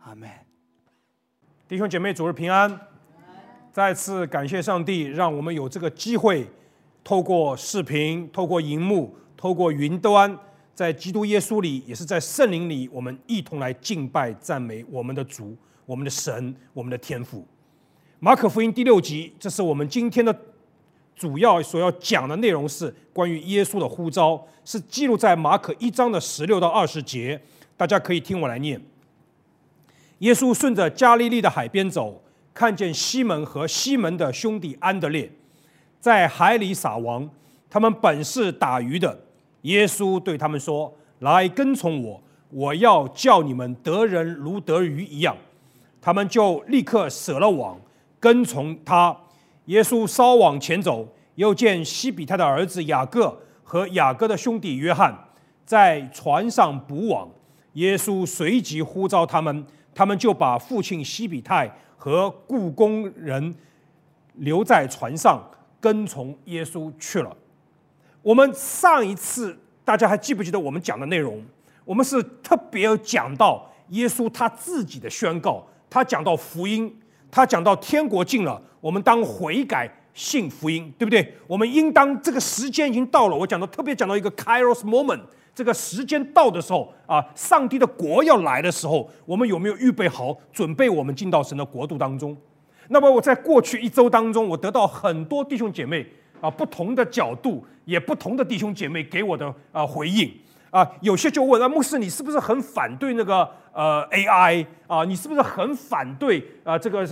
阿们。 弟兄姐妹，主日平安！再次感谢上帝，让我们有这个机会，透过视频、透过荧幕、透过云端，在基督耶稣里，也是在圣灵里，我们一同来敬拜、赞美我们的主、我们的神、我们的天父。马可福音第6集，这是我们今天的主要所要讲的内容，是关于耶稣的呼召，是记录在马可1章的16到20节。大家可以听我来念。耶稣顺着加利利的海边走，看见西门和西门的兄弟安德烈在海里撒网，他们本是打鱼的。耶稣对他们说：“来跟从我，我要叫你们得人如得鱼一样。”他们就立刻舍了网，跟从他。耶稣稍往前走，又见西比泰的儿子雅各和雅各的兄弟约翰在船上捕网。耶稣随即呼召他们，他们就把父亲西比泰和雇工人留在船上，跟从耶稣去了。我们上一次大家还记不记得我们讲的内容？我们是特别有讲到耶稣他自己的宣告，他讲到福音，他讲到天国近了，我们当悔改信福音，对不对？我们应当这个时间已经到了。我特别讲到一个 Kairos moment， 这个时间到的时候啊，上帝的国要来的时候，我们有没有预备好，准备我们进到神的国度当中？那么我在过去1周当中，我得到很多弟兄姐妹啊不同的角度，也不同的弟兄姐妹给我的回应啊，有些就问牧师，你是不是很反对那个AI 啊？你是不是很反对这个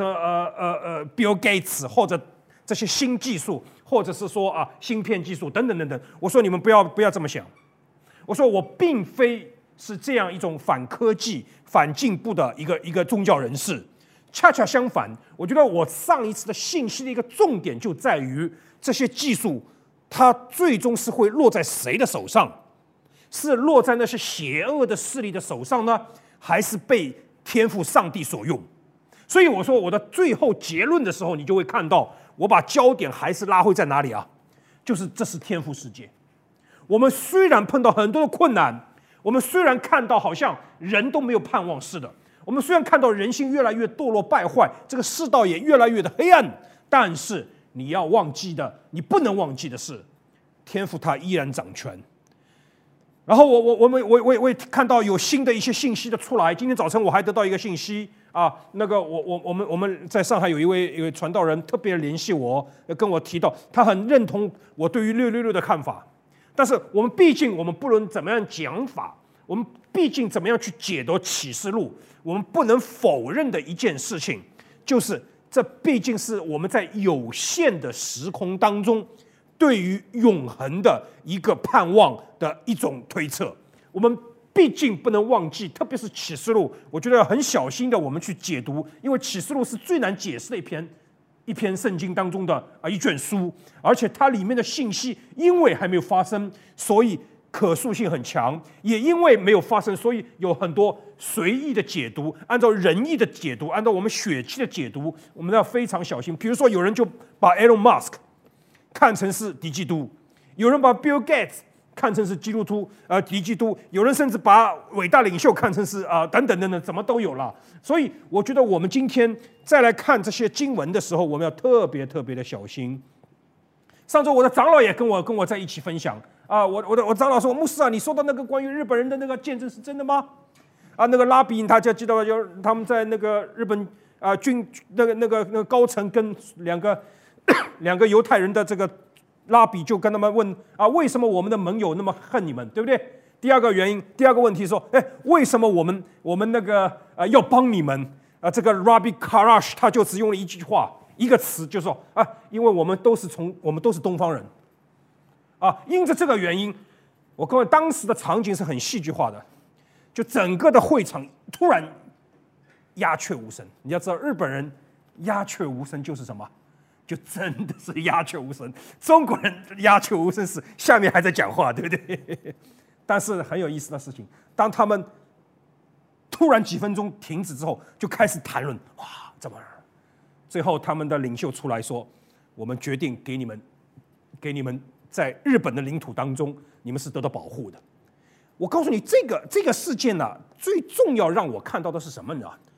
Bill Gates 或者这些新技术，或者是说芯片技术等等等等？我说你们不要这么想。我说我并非是这样一种反科技、反进步的一个宗教人士，恰恰相反，我觉得我上一次的信息的一个重点就在于这些技术，它最终是会落在谁的手上？是落在那些邪恶的势力的手上呢，还是被天父上帝所用？所以我说我的最后结论的时候，你就会看到我把焦点还是拉回在哪里啊？就是这是天父世界。我们虽然碰到很多的困难，我们虽然看到好像人都没有盼望似的，我们虽然看到人心越来越堕落败坏，这个世道也越来越的黑暗，但是你要忘记的，你不能忘记的是，天父他依然掌权。然后我也看到有新的一些信息的出来。今天早晨我还得到一个信息啊，那个我们在上海有一位传道人特别联系我，跟我提到他很认同我对于666的看法。但是我们毕竟不论怎么样讲法，我们毕竟怎么样去解读启示录，我们不能否认的一件事情，就是这毕竟是我们在有限的时空当中对于永恒的一个盼望的一种推测。我们毕竟不能忘记，特别是启示录，我觉得要很小心的我们去解读，因为启示录是最难解释的一篇圣经当中的一卷书，而且它里面的信息因为还没有发生，所以可塑性很强，也因为没有发生，所以有很多随意的解读，按照人意的解读，按照我们血气的解读，我们要非常小心。比如说有人就把 Elon Musk 看成是敌基督，有人把 Bill Gates 看成是基督徒敌基督，有人甚至把伟大领袖看成是等等等等，怎么都有了。所以我觉得我们今天再来看这些经文的时候，我们要特别特别的小心。上周我的长老也跟我在一起分享我长老说，牧师你说的那个关于日本人的那个见证是真的吗？那个拉比大家记得就他们在那个日本军那个高层跟两个犹太人的这个拉比就跟他们问为什么我们的盟友那么恨你们，对不对？第二个问题说，为什么我们那个要帮你们？这个 Rabbi Karash 他就只用了一句话，一个词，就说因为我们都是东方人因着这个原因，我各位当时的场景是很戏剧化的，就整个的会场突然鸦雀无声。你要知道，日本人鸦雀无声就是什么？就真的是鸦雀无声。中国人鸦雀无声是下面还在讲话，对不对？但是很有意思的事情，当他们突然几分钟停止之后，就开始谈论怎么了？最后他们的领袖出来说，我们决定给你们在日本的领土当中，你们是得到保护的。我告诉你，这个事件最重要让我看到的是什么呢？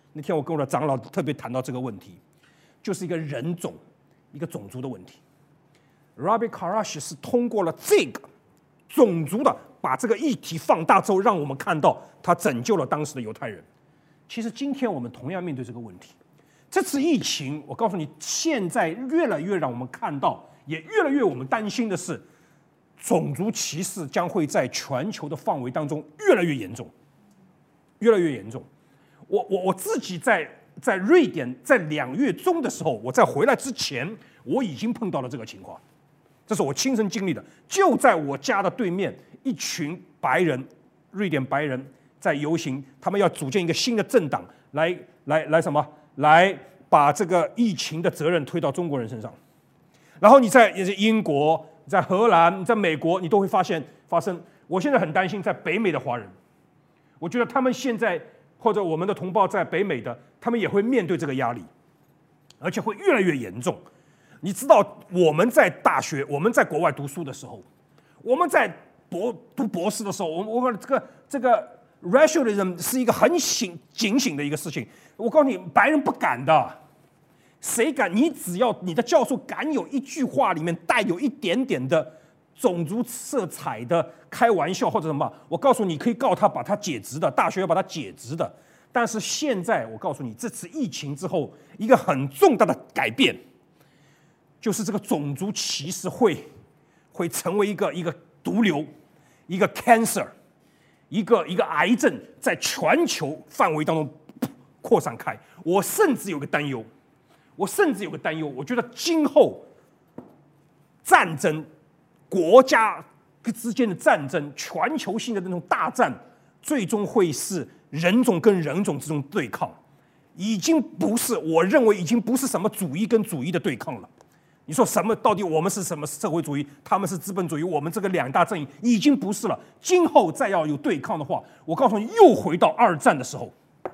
那天我跟我的长老特别谈到这个问题，就是一个人种、一个种族的问题。Ravi Karashi 是通过了这个种族的，把这个议题放大之后，让我们看到他拯救了当时的犹太人。其实今天我们同样面对这个问题。这次疫情，我告诉你，现在越来越让我们看到，也越来越我们担心的是，种族歧视将会在全球的范围当中越来越严重，越来越严重。我自己在瑞典，在2月中的时候，我在回来之前，我已经碰到了这个情况，这是我亲身经历的。就在我家的对面，一群白人，瑞典白人在游行，他们要组建一个新的政党，来什么？来把这个疫情的责任推到中国人身上。然后你在英国、在荷兰、在美国，你都会发生。我现在很担心在北美的华人，我觉得他们现在或者我们的同胞在北美的，他们也会面对这个压力，而且会越来越严重。你知道我们在大学，我们在国外读书的时候，我们在读博士的时候，我们这个 racialism 是一个很警醒的一个事情。我告诉你，白人不敢的，谁敢？你只要你的教授敢有一句话里面带有一点点的种族色彩的开玩笑或者什么，我告诉你，可以告他把他解职的，大学要把他解职的。但是现在我告诉你，这次疫情之后，一个很重大的改变，就是这个种族歧视会成为一个毒瘤，一个 cancer， 一个癌症，在全球范围当中扩散开。我甚至有个担忧，我觉得今后战争、国家之间的战争、全球性的那种大战，最终会是人种跟人种之中对抗，我认为已经不是什么主义跟主义的对抗了。你说什么？到底我们是什么社会主义？他们是资本主义？我们这个2大阵营已经不是了。今后再要有对抗的话，我告诉你，又回到2战的时候。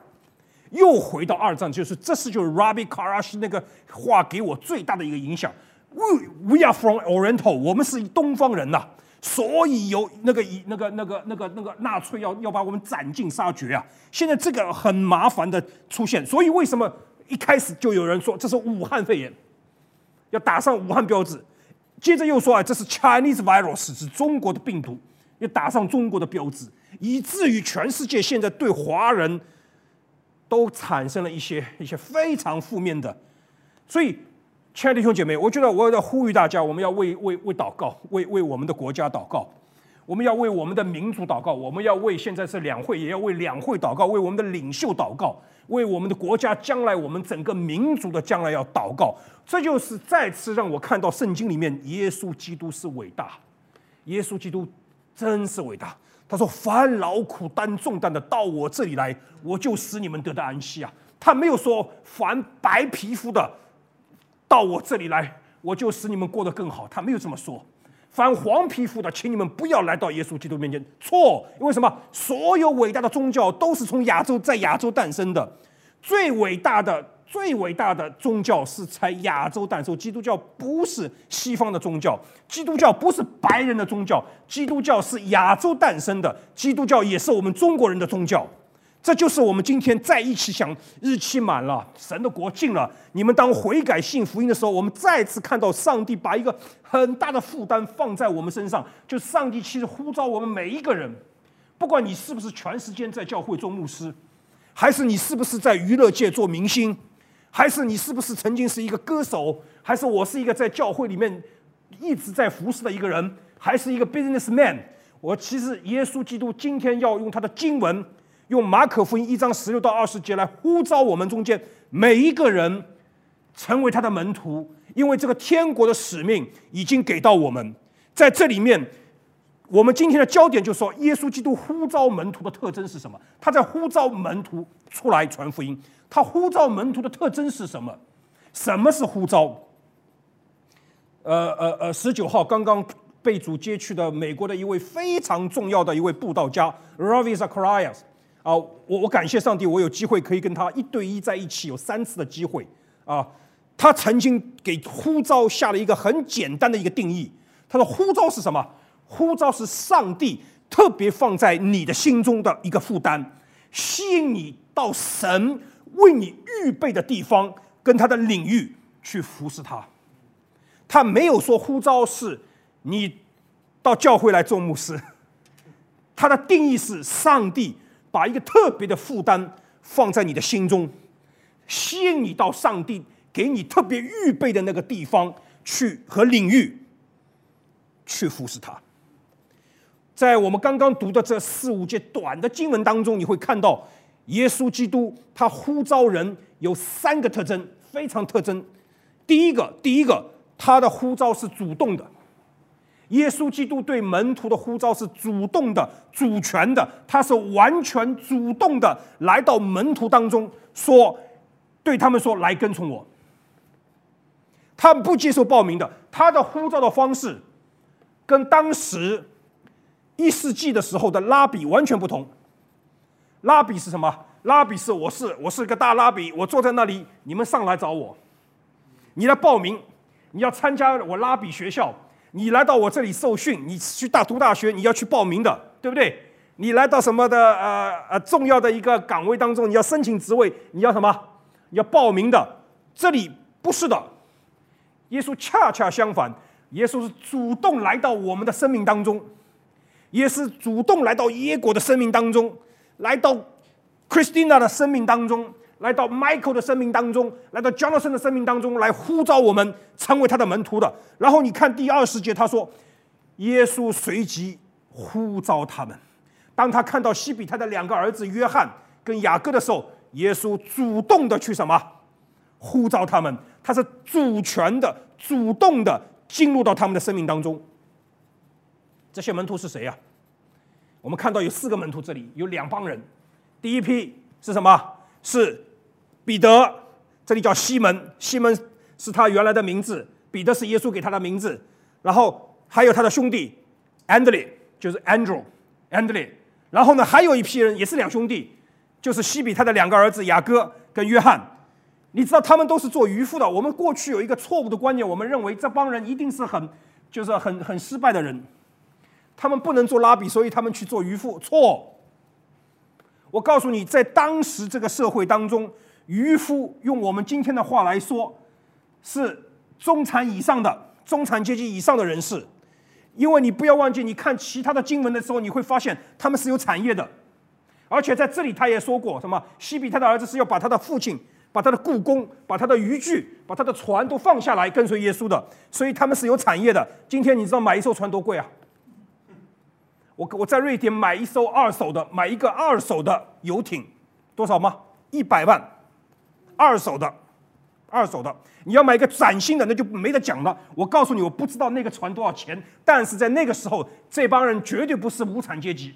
就是 Ravi Karashi 那个话给我最大的一个影响。We are from Oriental， 我们是东方人呐，所以有那个纳粹要把我们斩尽杀绝啊！现在这个很麻烦的出现，所以为什么一开始就有人说这是武汉肺炎，要打上武汉标志，接着又说这是 Chinese virus， 是中国的病毒，要打上中国的标志，以至于全世界现在对华人都产生了一些非常负面的。所以亲爱的弟兄姐妹，我觉得我要呼吁大家，我们要为祷告，为我们的国家祷告，我们要为我们的民族祷告，我们要为现在是2会，也要为2会祷告，为我们的领袖祷告，为我们的国家将来，我们整个民族的将来要祷告。这就是再次让我看到圣经里面耶稣基督是伟大，耶稣基督真是伟大。他说：“凡劳苦担重担的，到我这里来，我就使你们得到安息啊。”他没有说凡白皮肤的，到我这里来，我就使你们过得更好。他没有这么说。凡黄皮肤的，请你们不要来到耶稣基督面前。错，因为什么？所有伟大的宗教都是从在亚洲诞生的，最伟大的宗教是在亚洲诞生。基督教不是西方的宗教，基督教不是白人的宗教，基督教是亚洲诞生的，基督教也是我们中国人的宗教。这就是我们今天在一起想，日期满了，神的国近了，你们当悔改信福音的时候，我们再次看到上帝把一个很大的负担放在我们身上，就上帝其实呼召我们每一个人，不管你是不是全时间在教会做牧师，还是你是不是在娱乐界做明星，还是你是不是曾经是一个歌手，还是我是一个在教会里面一直在服侍的一个人，还是一个 businessman， 我其实耶稣基督今天要用他的经文，用马可福音1章16到20节来呼召我们中间每一个人成为他的门徒，因为这个天国的使命已经给到我们。在这里面，我们今天的焦点就是说，耶稣基督呼召门徒的特征是什么？他在呼召门徒出来传福音。他呼召门徒的特征是什么？什么是呼召？19号刚刚被主接去的美国的一位非常重要的一位布道家 Ravi Zacharias。我感谢上帝，我有机会可以跟他1对1在一起，有3次的机会啊。他曾经给呼召下了一个很简单的一个定义，他说呼召是什么？呼召是上帝特别放在你的心中的一个负担，吸引你到神为你预备的地方跟他的领域去服侍他。他没有说呼召是你到教会来做牧师，他的定义是上帝把一个特别的负担放在你的心中，吸引你到上帝给你特别预备的那个地方去和领域去服侍他。在我们刚刚读的这4、5节短的经文当中，你会看到耶稣基督他呼召人有3个特征，非常特征。第一个，他的呼召是主动的。耶稣基督对门徒的呼召是主动的、主权的，他是完全主动的来到门徒当中，对他们说：“来跟从我。”他们不接受报名的。他的呼召的方式跟当时1世纪的时候的拉比完全不同。拉比是什么？拉比是我是个大拉比，我坐在那里，你们上来找我，你来报名，你要参加我拉比学校。你来到我这里受训，你去读大学，你要去报名的，对不对？你来到什么的重要的一个岗位当中，你要申请职位，你要什么？你要报名的。这里不是的，耶稣恰恰相反，耶稣是主动来到我们的生命当中，耶稣主动来到耶国的生命当中，来到 Christina 的生命当中，来到 Michael 的生命当中，来到 Jonathan 的生命当中，来呼召我们成为他的门徒的。然后你看第20节，他说，耶稣随即呼召他们。当他看到西比泰的2个儿子约翰跟雅各的时候，耶稣主动的去什么？呼召他们。他是主权的、主动的进入到他们的生命当中。这些门徒是谁呀？我们看到有4个门徒，这里有2帮人。第一批是什么？是彼得，这里叫西门，西门是他原来的名字，彼得是耶稣给他的名字。然后还有他的兄弟 Andrew， 就是 Andrew。然后呢，还有一批人也是2兄弟，就是西比泰的2个儿子雅各跟约翰。你知道他们都是做渔夫的。我们过去有一个错误的观念，我们认为这帮人一定是很失败的人，他们不能做拉比，所以他们去做渔夫。错。我告诉你，在当时这个社会当中，渔夫用我们今天的话来说，是中产以上的、中产阶级以上的人士。因为你不要忘记，你看其他的经文的时候，你会发现他们是有产业的。而且在这里他也说过，什么西比泰的儿子是要把他的父亲、把他的雇工、把他的渔具、把他的船都放下来跟随耶稣的，所以他们是有产业的。今天你知道买一艘船多贵啊？我在瑞典买一个二手的游艇，多少吗？100万，二手的。你要买一个崭新的，那就没得讲了。我告诉你，我不知道那个船多少钱，但是在那个时候，这帮人绝对不是无产阶级。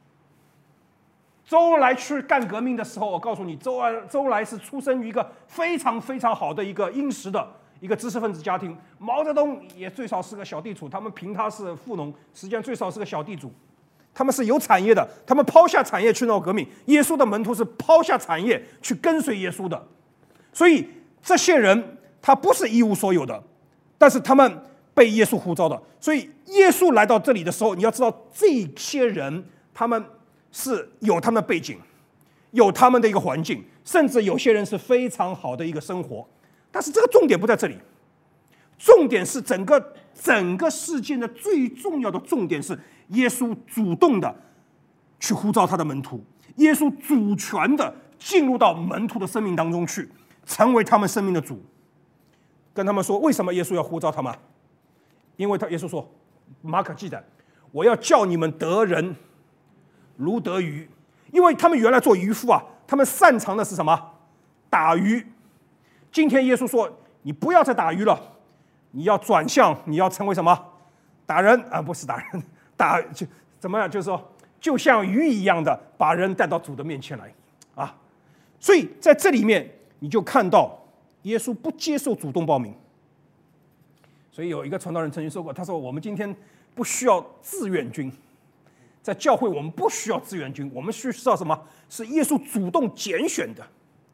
周恩来去干革命的时候，我告诉你，周恩来是出生于一个非常非常好的一个殷实的一个知识分子家庭。毛泽东也最少是个小地主，他们评他是富农，实际上最少是个小地主。他们是有产业的，他们抛下产业去闹革命。耶稣的门徒是抛下产业去跟随耶稣的，所以这些人他不是一无所有的，但是他们被耶稣呼召的。所以耶稣来到这里的时候，你要知道这些人他们是有他们的背景，有他们的一个环境，甚至有些人是非常好的一个生活。但是这个重点不在这里，重点是整个事件的最重要的重点是耶稣主动的去呼召他的门徒，耶稣主权的进入到门徒的生命当中去，成为他们生命的主。跟他们说，为什么耶稣要呼召他们？因为耶稣说，马可记载，我要叫你们得人如得鱼。因为他们原来做渔夫啊，他们擅长的是什么？打鱼。今天耶稣说，你不要再打鱼了，你要转向，你要成为什么？打人啊，不是打人，怎么样？就是说，就像鱼一样的，把人带到主的面前来啊。所以在这里面，你就看到耶稣不接受主动报名。所以有一个传道人曾经说过，他说：“我们今天不需要志愿军，在教会我们不需要志愿军，我们需要什么？是耶稣主动拣选的。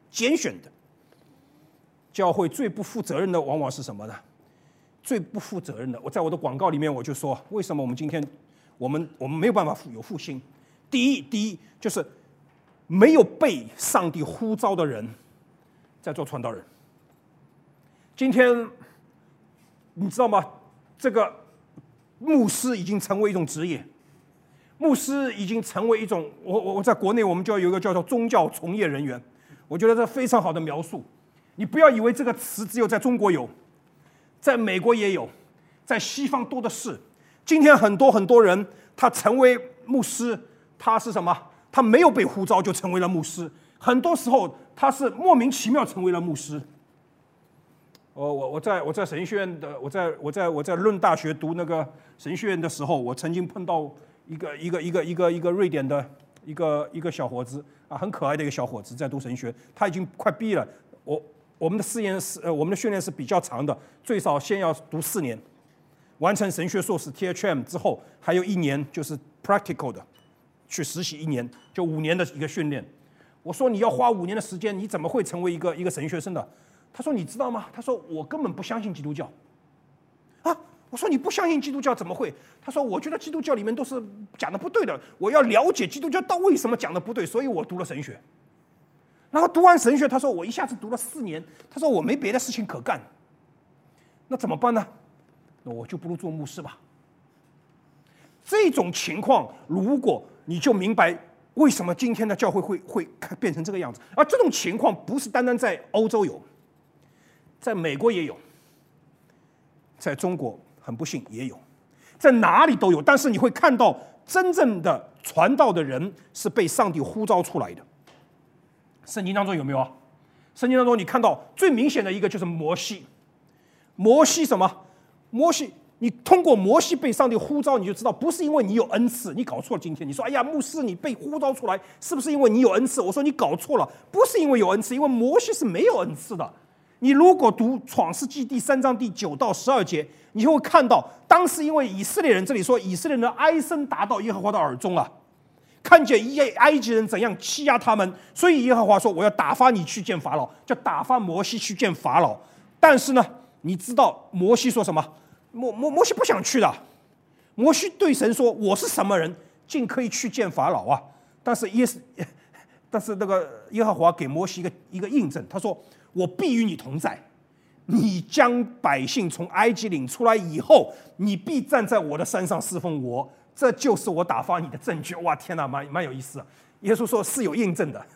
教会最不负责任的往往是什么呢？最不负责任的，我在我的广告里面我就说，为什么我们今天我们没有办法有复兴？第一就是没有被上帝呼召的人在做传道人。今天你知道吗？这个牧师已经成为一种职业，牧师已经成为一种我在国内我们就要有一个叫做宗教从业人员，我觉得这非常好的描述。你不要以为这个词只有在中国有，在美国也有，在西方多的是。今天很多人他成为牧师，他是什么？他没有被呼召就成为了牧师，很多时候他是莫名其妙成为了牧师。我在神学院的，我在论大学读那个神学院的时候，我曾经碰到一个瑞典的一个小伙子啊，很可爱的一个小伙子在读神学，他已经快毕业了。我们的训练是比较长的，最少先要读4年，完成神学硕士 THM 之后，还有1年就是 practical 的，去实习1年，就5年的一个训练。我说你要花5年的时间，你怎么会成为一个神学生的？他说你知道吗？他说我根本不相信基督教。啊，我说你不相信基督教怎么会？他说我觉得基督教里面都是讲的不对的，我要了解基督教到为什么讲的不对，所以我读了神学。然后读完神学，他说我一下子读了4年，他说我没别的事情可干，那怎么办呢？那我就不如做牧师吧。这种情况，如果你就明白为什么今天的教会会变成这个样子。而这种情况不是单单在欧洲有，在美国也有，在中国很不幸也有，在哪里都有。但是你会看到，真正的传道的人是被上帝呼召出来的。圣经当中有没有啊？圣经当中你看到最明显的一个就是摩西。摩西什么？摩西，你通过摩西被上帝呼召，你就知道不是因为你有恩赐，你搞错了。今天你说，哎呀，牧师你被呼召出来，是不是因为你有恩赐？我说你搞错了，不是因为有恩赐，因为摩西是没有恩赐的。你如果读创世纪第3章第9到12节，你就会看到，当时因为以色列人，这里说以色列人的哀声达到耶和华的耳中啊，看见埃及人怎样欺压他们，所以耶和华说我要打发你去见法老，叫打发摩西去见法老。但是呢，你知道摩西说什么？摩西不想去的。摩西对神说：“我是什么人，竟可以去见法老啊？”但是那个耶和华给摩西一个印证，他说：“我必与你同在，你将百姓从埃及领出来以后，你必站在我的山上侍奉我。”这就是我打发你的证据。哇，天哪，蛮有意思啊！耶稣说是有印证的，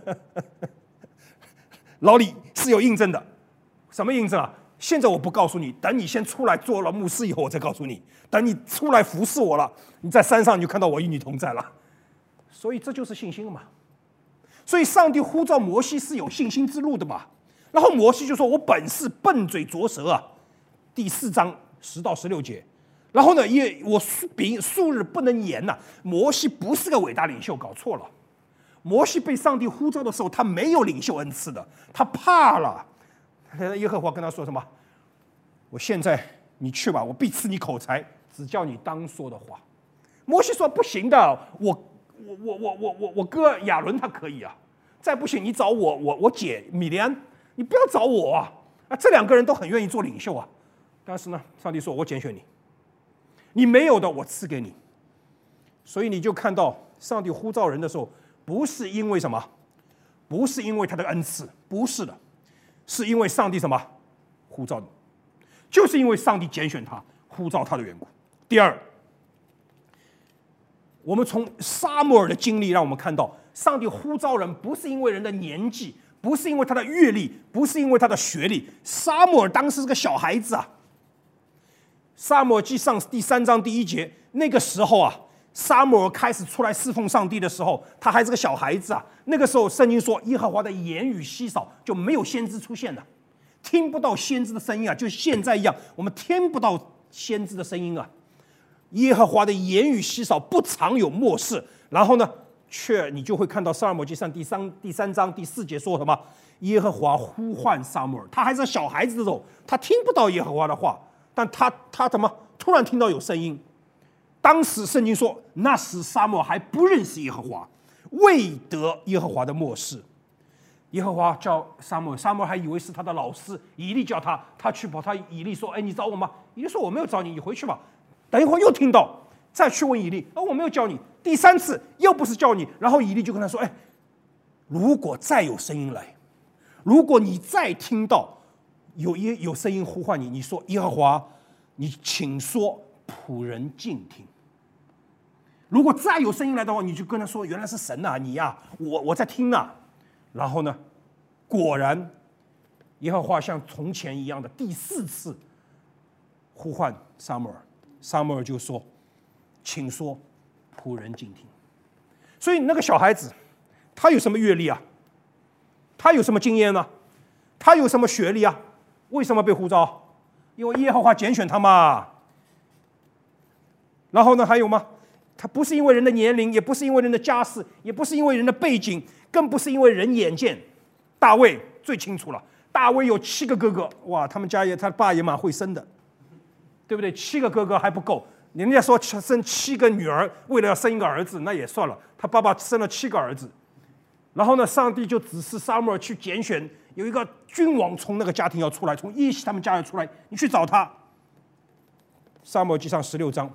老李是有印证的。什么印证啊？现在我不告诉你，等你先出来做了牧师以后，我再告诉你。等你出来服侍我了，你在山上你就看到我与你同在了。所以这就是信心嘛。所以上帝呼召摩西是有信心之路的嘛。然后摩西就说：“我本是笨嘴拙舌啊。”第4章10到16节。然后呢，我素日不能言呐。摩西不是个伟大领袖，搞错了。摩西被上帝呼召的时候，他没有领袖恩赐的，他怕了。耶和华跟他说什么？我现在你去吧，我必赐你口才，只叫你当说的话。摩西说不行的，我哥亚伦他可以啊，再不行你找我姐米利安，你不要找我啊！这2个人都很愿意做领袖啊。但是呢，上帝说我拣选你。你没有的，我赐给你。所以你就看到上帝呼召人的时候，不是因为什么，不是因为他的恩赐，不是的，是因为上帝什么呼召你，就是因为上帝拣选他、呼召他的缘故。第二，我们从撒母耳的经历让我们看到，上帝呼召人不是因为人的年纪，不是因为他的阅历，不是因为他的学历。撒母耳当时是个小孩子啊。撒母耳记上第3章第1节，那个时候啊，撒母耳开始出来侍奉上帝的时候，他还是个小孩子啊。那个时候，圣经说耶和华的言语稀少，就没有先知出现了，听不到先知的声音啊，就现在一样，我们听不到先知的声音啊。耶和华的言语稀少，不常有默示。然后呢，你就会看到撒母耳记上第3章第4节说什么？耶和华呼唤撒母耳，他还是小孩子的时候，他听不到耶和华的话。但他怎么突然听到有声音？当时圣经说，那时撒母耳还不认识耶和华，未得耶和华的默示。耶和华叫撒母耳，撒母耳还以为是他的老师以利叫他，他去跑他以利说：“哎，你找我吗？”以利说：“我没有找你，你回去吧。”等一会儿又听到，再去问以利：“我没有叫你。”第3次又不是叫你，然后以利就跟他说：“哎，如果再有声音来， 如果你再听到有声音呼唤你，你说耶和华，你请说，仆人静听。如果再有声音来的话，你就跟他说：“原来是神啊，你呀、我在听啊。”然后呢，果然，耶和华像从前一样的第4次呼唤撒母耳，撒母耳就说：“请说，仆人静听。”所以那个小孩子，他有什么阅历啊？他有什么经验呢？他有什么学历啊？为什么被呼召？因为耶和华拣选他嘛。然后呢，还有吗？他不是因为人的年龄，也不是因为人的家世，也不是因为人的背景，更不是因为人眼见。大卫最清楚了，大卫有7个哥哥，哇，他们家他爸也蛮会生的，对不对？7个哥哥还不够，人家说生7个女儿，为了要生一个儿子，那也算了。他爸爸生了7个儿子，然后呢，上帝就指示撒母耳去拣选有一个君王从那个家庭要出来，从耶西他们家要出来，你去找他。撒母耳记上16章。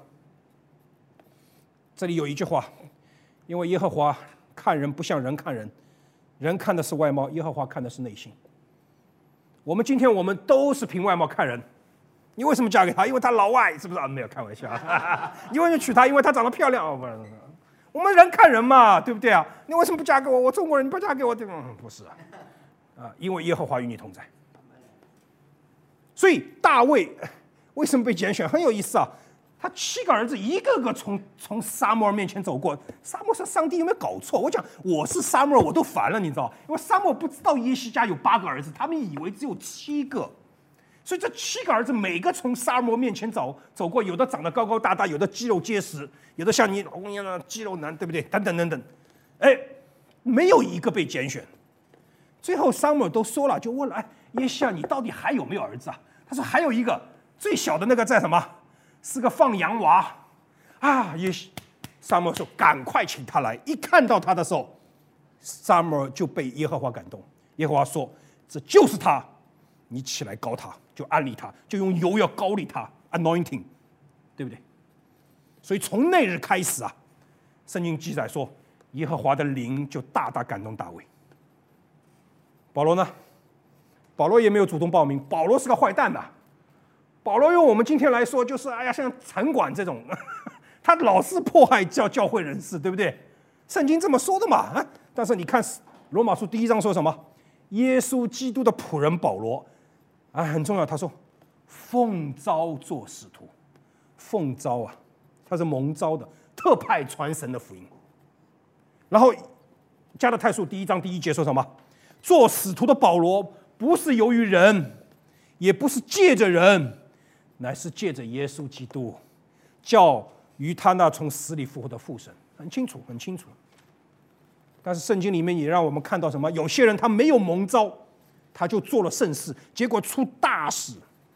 这里有一句话，因为耶和华看人不像人看人，人看的是外貌，耶和华看的是内心。我们今天都是凭外貌看人，你为什么嫁给他？因为他老外，是不是啊？没有开玩笑。你为什么娶她？因为她长得漂亮。不是，我们人看人嘛，对不对啊？你为什么不嫁给我？我中国人，你不嫁给我，对吗？不是啊，因为耶和华与你同在。所以大卫为什么被拣选？很有意思啊。他7个儿子一个个从撒母耳面前走过。撒母耳说：“上帝有没有搞错？”我讲我是撒母耳，我都烦了，你知道？因为撒母耳不知道耶西家有8个儿子，他们以为只有7个，所以这7个儿子每个从撒母耳面前走过，有的长得高高大大，有的肌肉结实，有的像你老公一样的肌肉男，对不对？等等等等，哎，没有一个被拣选。最后撒母耳都说了，就问了：“哎，耶西啊，你到底还有没有儿子啊？”他说：“还有一个，最小的那个在什么？是个放羊娃啊！”撒母耳说：“赶快请他来。”一看到他的时候，撒母耳就被耶和华感动。耶和华说：“这就是他，你起来膏他，就安利他，就用油要膏立他 ，anointing， 对不对？”所以从那日开始啊，圣经记载说，耶和华的灵就大大感动大卫。保罗呢？保罗也没有主动报名，保罗是个坏蛋呐。保罗用我们今天来说，就是像城管这种，他老是迫害教会人士，对不对？圣经这么说的嘛。但是你看罗马书1章说什么？耶稣基督的仆人保罗，很重要。他说，奉召做使徒，奉召啊，他是蒙召的，特派传神的福音。然后加拉太书1章1节说什么？做使徒的保罗，不是由于人，也不是借着人，乃是借着耶稣基督，叫于他那从死里复活的父神。很清楚，很清楚。但是圣经里面也让我们看到什么？有些人他没有蒙召，他就做了圣事，结果出大事。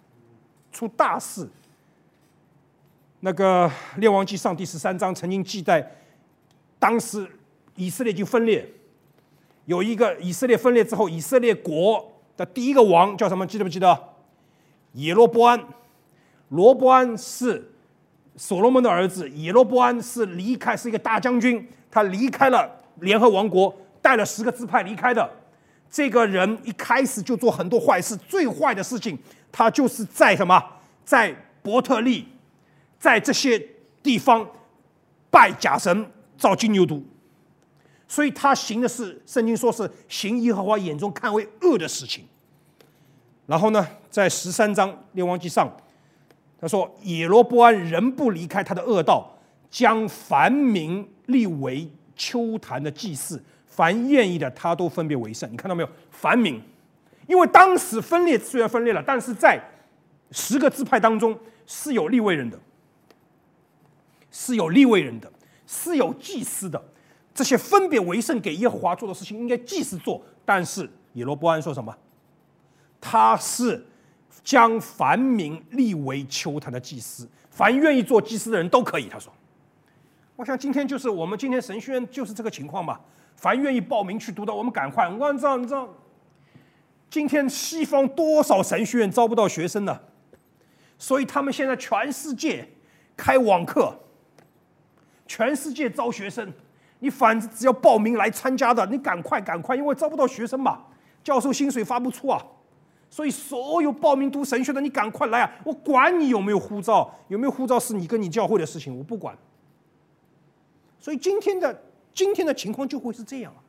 那个列王纪上第13章曾经记载，当时以色列就分裂，有一个以色列分裂之后，以色列国的第一个王叫什么？记得不记得？耶罗波安。罗波安是所罗门的儿子，耶罗波安是一个大将军，他离开了联合王国，带了10个支派离开的。这个人一开始就做很多坏事，最坏的事情，他就是在什么？在伯特利，在这些地方拜假神，造金牛犊。所以他行的是，圣经说是行耶和华眼中看为恶的事情。然后呢，在13章列王纪上，他说耶罗波安仍不离开他的恶道，将凡民立为丘坛的祭祀，凡愿意的他都分别为圣。你看到没有？凡民，因为当时分裂虽然分裂了，但是在10个支派当中是有利未人的，是有祭司的。这些分别为圣给耶和华做的事情，应该祭司做。但是耶罗波安说什么？他是将凡民立为丘坛的祭司，凡愿意做祭司的人都可以。他说，我想今天就是我们今天神学院就是这个情况吧。凡愿意报名去读的，我们赶快。你知道，今天西方多少神学院招不到学生呢？所以他们现在全世界开网课，全世界招学生。你反正只要报名来参加的，你赶快，因为招不到学生嘛。 教授薪水发不出啊。所以所有报名读神学的，你赶快来啊！我管你有没有护照，有没有护照是你跟你教会的事情，我不管。所以今天的情况就会是这样啊。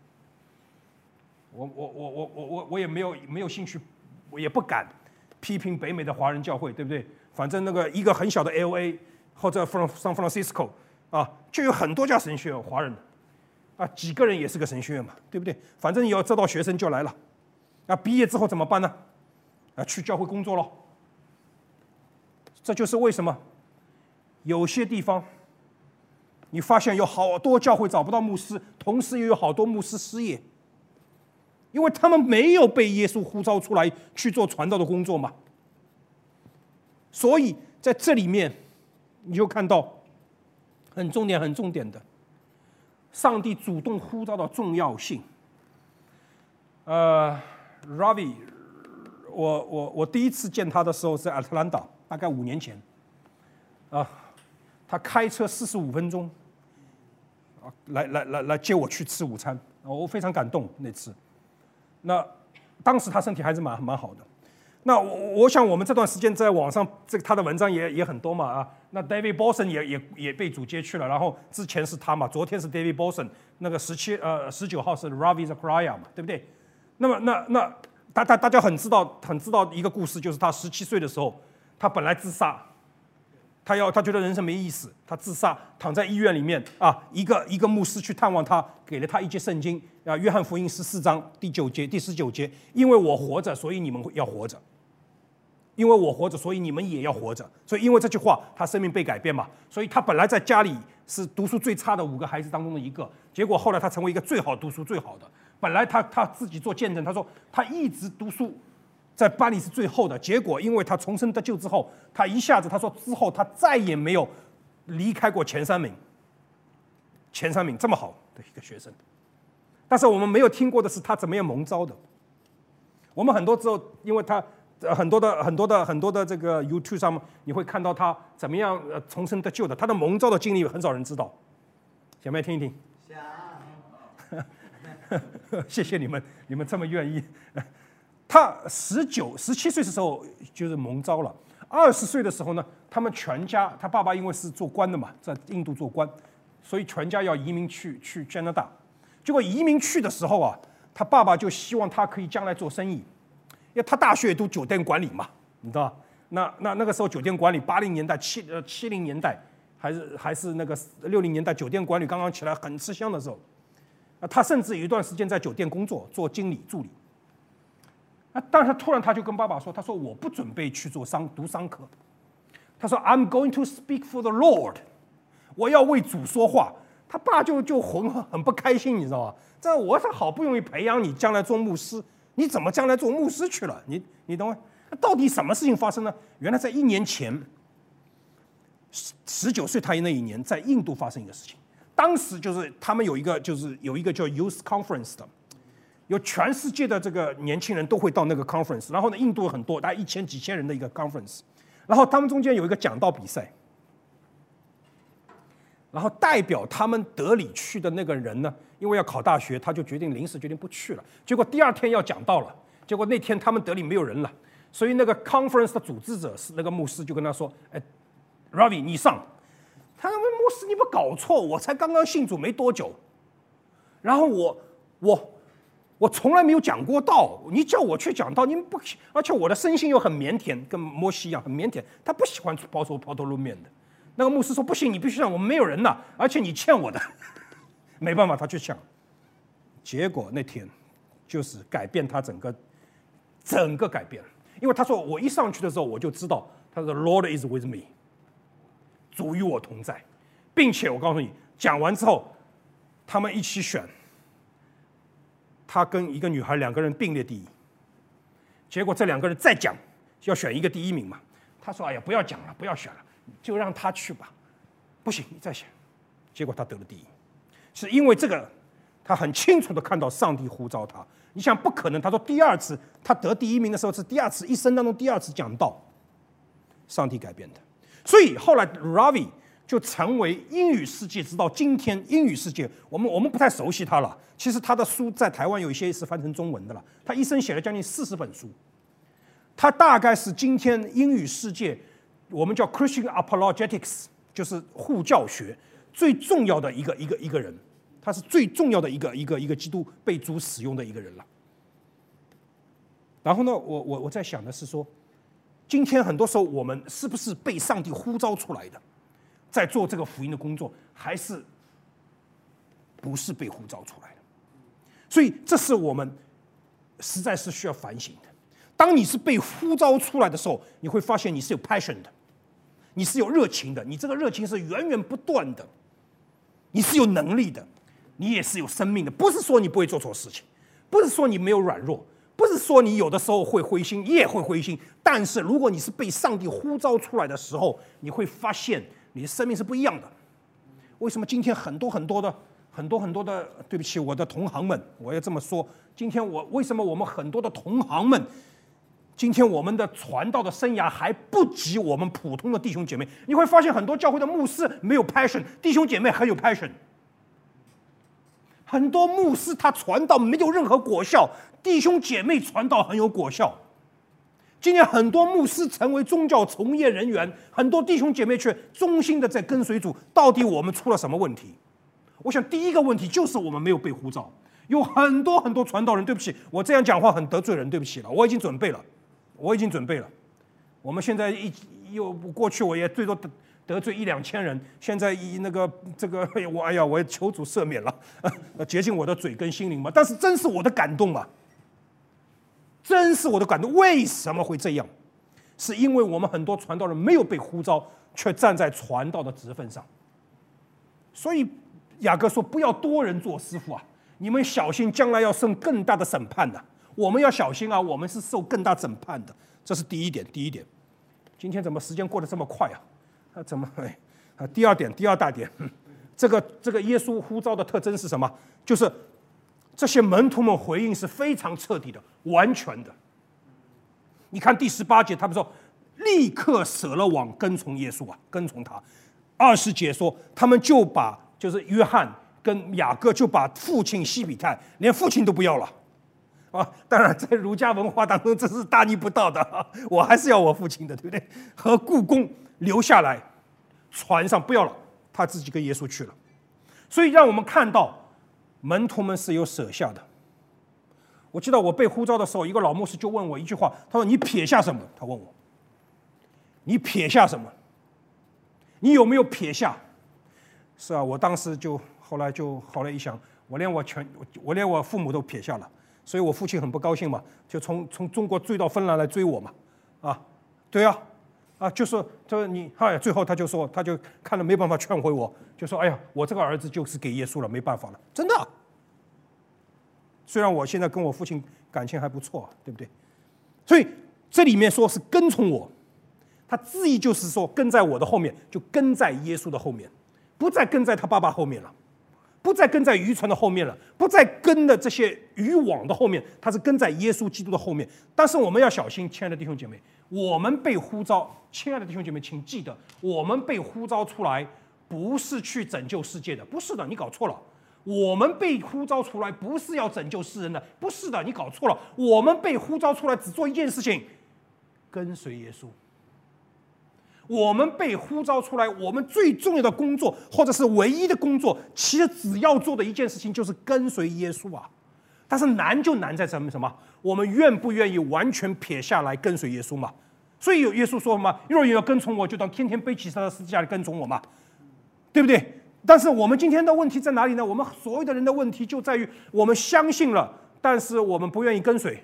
我也没有兴趣，我也不敢批评北美的华人教会，对不对？反正那个一个很小的 LA 或者 San Francisco 啊，就有很多家神学院华人的啊，几个人也是个神学院嘛，对不对？反正你要招到学生就来了，啊，毕业之后怎么办呢？啊，去教会工作咯。这就是为什么有些地方你发现有好多教会找不到牧师，同时又有好多牧师失业，因为他们没有被耶稣呼召出来去做传道的工作嘛。所以在这里面你就看到很重点的，上帝主动呼召的重要性。Ravi， 我第一次见他的时候是在亚特兰大，大概5年前，啊，他开车45分钟，啊，来接我去吃午餐，我非常感动那次。那当时他身体还是蛮好的。那我想我们这段时间在网上他的文章也很多嘛啊。那 David Bolson 也被主接去了，然后之前是他嘛，昨天是 David Bolson， 那个19号是 Ravi Zachariah 嘛，对不对？那么大家很知道一个故事，就是他17岁的时候，他本来自杀，他觉得人生没意思，他自杀，躺在医院里面啊，一个牧师去探望他，给了他一节圣经啊，约翰福音14章第19节，因为我活着，所以你们要活着。因为我活着，所以你们也要活着。所以因为这句话，他生命被改变嘛。所以他本来在家里是读书最差的5个孩子当中的一个，结果后来他成为一个读书最好的。本来他自己做见证，他说他一直读书，在班里是最后的。结果因为他重生得救之后，他一下子他说之后他再也没有离开过前3名这么好的一个学生。但是我们没有听过的是他怎么样蒙召的。我们很多时候因为他。很多的这个 YouTube 上面，你会看到他怎么样重生得救的，他的蒙召的经历很少人知道，想不想听一听？想。谢谢你们这么愿意。他17岁的时候就是蒙召了，20岁的时候呢，他们全家，他爸爸因为是做官的嘛，在印度做官，所以全家要移民去加拿大。结果移民去的时候啊，他爸爸就希望他可以将来做生意。因为他大学读酒店管理嘛，你知道吧？那个时候酒店管理，80年代、70年代，还是那个60年代，酒店管理刚刚起来很吃香的时候，他甚至有一段时间在酒店工作，做经理助理。但是突然他就跟爸爸说，他说我不准备去读商科，他说 I'm going to speak for the Lord， 我要为主说话。他爸就很不开心，你知道吧？这我是好不容易培养你将来做牧师。你怎么将来做牧师去了？你懂吗？到底什么事情发生呢？原来在1年前，19岁他那一年，在印度发生一个事情。当时就是他们有一个叫 Youth Conference 的，有全世界的这个年轻人都会到那个 conference。然后呢，印度很多，大概1000几千人的一个 conference。然后他们中间有一个讲道比赛。然后代表他们德里去的那个人呢，因为要考大学，他就临时决定不去了。结果第2天要讲道了，结果那天他们德里没有人了，所以那个 conference 的组织者是那个牧师就跟他说：“哎 ，Ravi， 你上。”他说：“牧师，你不搞错，我才刚刚信主没多久，然后我从来没有讲过道，你叫我去讲道，你们不，而且我的生性又很腼腆，跟摩西一样很腼腆，他不喜欢抛头露面的。”那个牧师说：“不行，你必须上，我们没有人了，而且你欠我的。”没办法，他去抢。结果那天就是改变他整个改变，因为他说我一上去的时候我就知道，他说 Lord is with me， 主与我同在，并且我告诉你，讲完之后，他们一起选，他跟一个女孩2个人并列第一。结果这2个人再讲，要选一个第1名嘛。他说：“哎呀，不要讲了，不要选了。”就让他去吧，不行，你再选。结果他得了第1，是因为这个，他很清楚的看到上帝呼召他。你想不可能，他说第2次他得第1名的时候是第2次，一生当中第2次讲道，上帝改变的。所以后来 Ravi 就成为英语世界，直到今天英语世界，我们不太熟悉他了。其实他的书在台湾有一些是翻成中文的了。他一生写了将近40本书，他大概是今天英语世界我们叫 Christian Apologetics， 就是护教学最重要的一个人，他是最重要的一个基督被主使用的一个人了。然后呢，我在想的是说，今天很多时候我们是不是被上帝呼召出来的，在做这个福音的工作，还是不是被呼召出来的？所以这是我们实在是需要反省的。当你是被呼召出来的时候，你会发现你是有 passion 的，你是有热情的，你这个热情是源源不断的，你是有能力的，你也是有生命的。不是说你不会做错事情，不是说你没有软弱，不是说你有的时候会灰心，你也会灰心。但是如果你是被上帝呼召出来的时候，你会发现你的生命是不一样的。为什么今天很多的，对不起，我的同行们，我要这么说，今天为什么我们很多的同行们，今天我们的传道的生涯还不及我们普通的弟兄姐妹？你会发现很多教会的牧师没有 passion， 弟兄姐妹很有 passion。很多牧师他传道没有任何果效，弟兄姐妹传道很有果效。今天很多牧师成为宗教从业人员，很多弟兄姐妹却忠心的在跟随主。到底我们出了什么问题？我想第一个问题就是我们没有被呼召。有很多传道人，对不起，我这样讲话很得罪人，对不起了，我已经准备了。我们现在过去我也最多得罪1-2千人，现在我求主赦免了，洁净我的嘴跟心灵嘛。但是真是我的感动嘛，真是我的感动。为什么会这样？是因为我们很多传道人没有被呼召，却站在传道的职分上。所以雅各说，不要多人做师傅啊，你们小心将来要受更大的审判的。我们要小心啊，我们是受更大审判的。这是第一点。今天怎么时间过得这么快啊？第二大点，这个耶稣呼召的特征是什么？就是这些门徒们回应是非常彻底的、完全的。你看第18节，他们说立刻舍了网，跟从耶稣啊，跟从他。20节说，他们就是约翰跟雅各就把父亲西比泰连父亲都不要了。当然，在儒家文化当中，这是大逆不道的。我还是要我父亲的，对不对？和雇工留下来，船上不要了，他自己跟耶稣去了。所以让我们看到门徒们是有舍下的。我记得我被呼召的时候，一个老牧师就问我一句话，他说：“你撇下什么？”他问我：“你撇下什么？你有没有撇下？”是啊，我当时后来一想，我连我父母都撇下了。所以我父亲很不高兴嘛，就从中国追到芬兰来追我嘛，对啊，就是你，最后他就看了没办法劝回我，就说：“哎呀，我这个儿子就是给耶稣了，没办法了，真的。”虽然我现在跟我父亲感情还不错，对不对？所以这里面说是跟从我，他字义就是说跟在我的后面，就跟在耶稣的后面，不再跟在他爸爸后面了。不再跟在渔船的后面了，不再跟的这些渔网的后面，他是跟在耶稣基督的后面。但是我们要小心，亲爱的弟兄姐妹，我们被呼召，亲爱的弟兄姐妹，请记得，我们被呼召出来不是去拯救世界的，不是的，你搞错了。我们被呼召出来不是要拯救世人的，不是的，你搞错了。我们被呼召出来只做一件事情，跟随耶稣。我们被呼召出来，我们最重要的工作，或者是唯一的工作，其实只要做的一件事情就是跟随耶稣啊。但是难就难在什么？我们愿不愿意完全撇下来跟随耶稣嘛？所以有耶稣说什么？若有人要跟从我，就当天天背起他的十字架来跟从我嘛，对不对？但是我们今天的问题在哪里呢？我们所有的人的问题就在于我们相信了，但是我们不愿意跟随。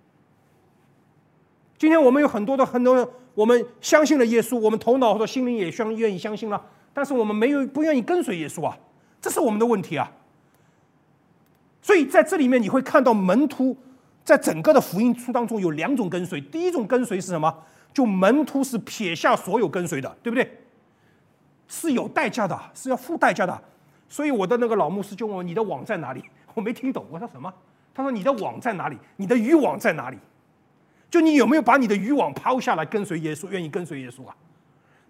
今天我们有很多我们相信了耶稣，我们头脑或者心灵也愿意相信了，但是我们不愿意跟随耶稣啊，这是我们的问题啊。所以在这里面你会看到门徒在整个的福音书当中有2种跟随。第一种跟随是什么？就门徒是撇下所有跟随的，对不对？是有代价的，是要付代价的。所以我的那个老牧师就问我：“你的网在哪里？”我没听懂，我说什么？他说：“你的网在哪里？你的渔网在哪里？就你有没有把你的渔网抛下来跟随耶稣，愿意跟随耶稣啊？”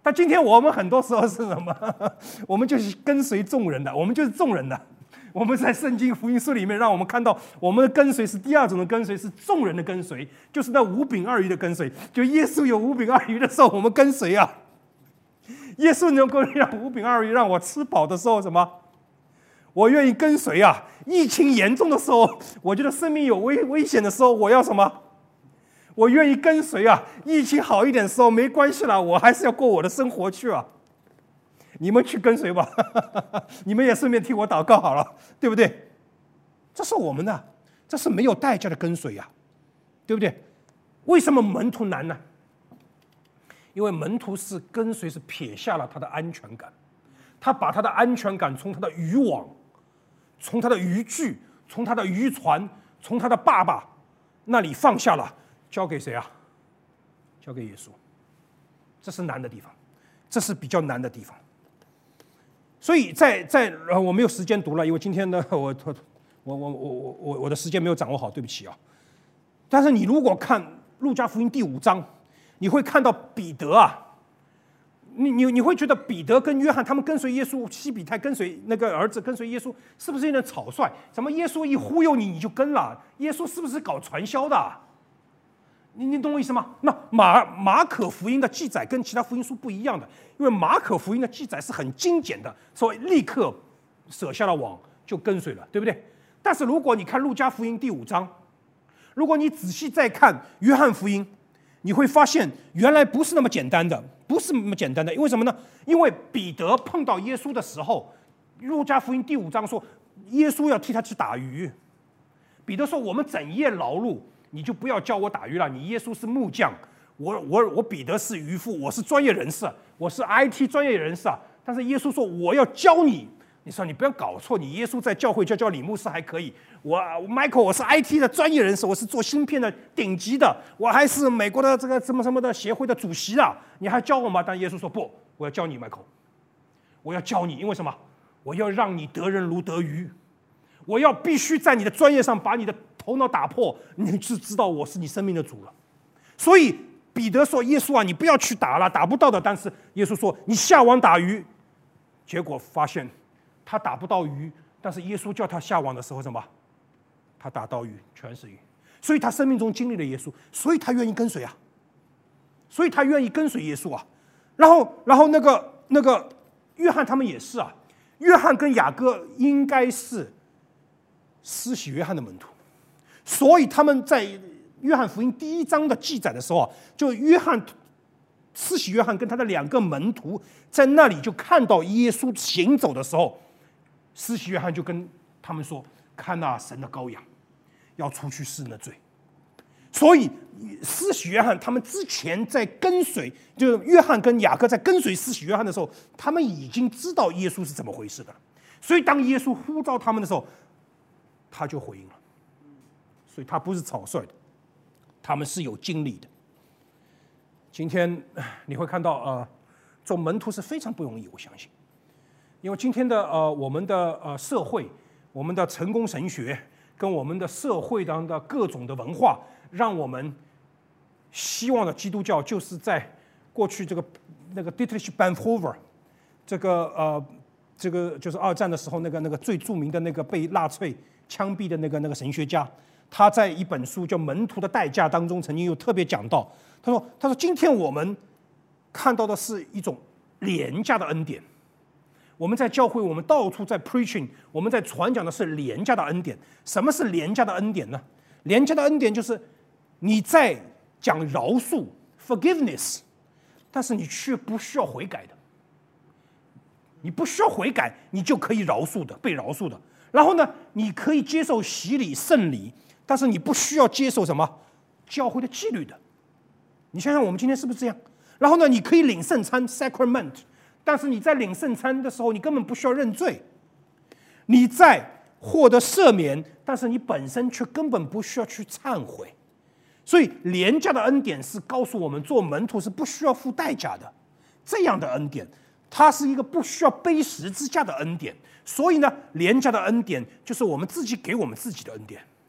但今天我们很多时候是什么？我们就是跟随众人的，我们就是众人的。我们在圣经福音书里面，让我们看到我们的跟随是第二种的跟随，是众人的跟随，就是那5饼2鱼的跟随。就耶稣有5饼2鱼的时候，我们跟随啊。耶稣能够让5饼2鱼让我吃饱的时候，什么？我愿意跟随啊。疫情严重的时候，我觉得生命有危险的时候，我要什么？我愿意跟随啊。疫情好一点的时候，没关系了，我还是要过我的生活去啊。你们去跟随吧，你们也顺便替我祷告好了，对不对？这是我们的，这是没有代价的跟随呀，对不对？为什么门徒难呢？因为门徒是跟随，是撇下了他的安全感，他把他的安全感从他的渔网，从他的渔具，从他的渔船，从他的爸爸那里放下了，交给谁啊？交给耶稣。这是难的地方，这是比较难的地方。所以我没有时间读了，因为今天呢，我的时间没有掌握好，对不起啊。但是你如果看路加福音第5章，你会看到彼得啊，你会觉得彼得跟约翰他们跟随耶稣，西比泰跟随那个儿子跟随耶稣，是不是有点草率？怎么耶稣一忽悠你就跟了？耶稣是不是搞传销的？你懂我意思吗？那马可福音的记载跟其他福音书不一样的，因为马可福音的记载是很精简的，所以立刻舍下了网就跟随了，对不对？但是如果你看路加福音第5章，如果你仔细再看约翰福音，你会发现原来不是那么简单的，不是那么简单的。因为什么呢？因为彼得碰到耶稣的时候，路加福音第5章说，耶稣要替他去打鱼。彼得说：“我们整夜劳碌。”你就不要叫我打鱼了，你耶稣是木匠，我彼得是渔夫，我是专业人士，我是 IT 专业人士啊。但是耶稣说我要教你，你说你不要搞错，你耶稣在教会教李牧师还可以，我 Michael 我是 IT 的专业人士，我是做芯片的顶级的，我还是美国的这个什么什么的协会的主席啊，你还教我吗？但耶稣说不，我要教你 Michael， 我要教你，因为什么？我要让你得人如得鱼，我要必须在你的专业上把你的头脑打破，你就知道我是你生命的主了。所以彼得说：“耶稣啊，你不要去打了，打不到的。”但是耶稣说：“你下网打鱼。”结果发现他打不到鱼，但是耶稣叫他下网的时候，什么？他打到鱼，全是鱼。所以他生命中经历了耶稣，所以他愿意跟随啊，所以他愿意跟随耶稣啊。然后那个约翰他们也是啊，约翰跟雅各应该是施洗约翰的门徒。所以他们在约翰福音第1章的记载的时候啊，就施洗约翰跟他的2个门徒在那里就看到耶稣行走的时候，施洗约翰就跟他们说：“看那神的羔羊，要除去世人的罪。”所以施洗约翰他们之前在跟随，就是约翰跟雅各在跟随施洗约翰的时候，他们已经知道耶稣是怎么回事的。所以当耶稣呼召他们的时候，他就回应了。所以他不是草率的，他们是有经历的。今天你会看到，做门徒是非常不容易，我相信，因为今天的我们的社会，我们的成功神学跟我们的社会当中的各种的文化，让我们希望的基督教就是在过去那个 Dietrich Bonhoeffer， 这个就是2战的时候那个最著名的那个被纳粹枪毙的那个神学家。他在一本书叫《门徒的代价》当中，曾经有特别讲到，他说今天我们看到的是一种廉价的恩典。我们在教会，我们到处在 preaching， 我们在传讲的是廉价的恩典。什么是廉价的恩典呢？廉价的恩典就是你在讲饶恕 forgiveness， 但是你却不需要悔改的。你不需要悔改，你就可以饶恕的，被饶恕的。然后呢，你可以接受洗礼圣礼，但是你不需要接受什么教会的纪律的。你想想我们今天是不是这样？然后呢，你可以领圣餐 sacrament， 但是你在领圣餐的时候，你根本不需要认罪。你在获得赦免，但是你本身却根本不需要去忏悔。所以廉价的恩典是告诉我们，做门徒是不需要付代价的。这样的恩典，它是一个不需要背十字架的恩典。所以呢，廉价的恩典就是我们自己给我们自己的恩典。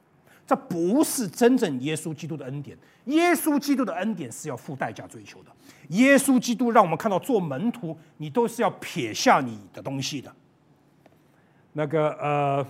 这不是真正耶稣基督的恩典。耶稣基督的恩典是要付代价追求的。耶稣基督让我们看到，做门徒你都是要撇下你的东西的。那个